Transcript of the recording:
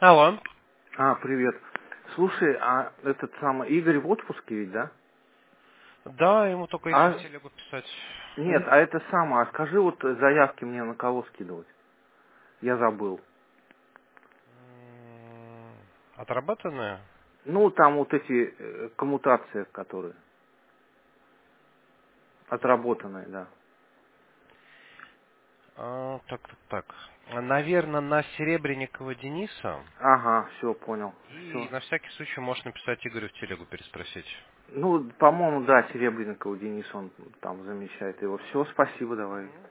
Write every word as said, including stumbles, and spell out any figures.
Алло. А, привет. Слушай, а этот самый Игорь в отпуске ведь, да? Да, ему только если в А, телегу писать. нет, а это самое, а скажи вот заявки мне на кого скидывать? Я забыл. М, Отрабатанная? Ну, там вот эти э, коммутации, которые отработанные, да. А, так, так, так. Наверное, на Серебренникова Дениса. Ага, все, понял. И Все. на всякий случай можешь написать Игорю в телегу переспросить. Ну, по-моему, да, Серебренникова Денис, он там замещает его. Все, спасибо, давай.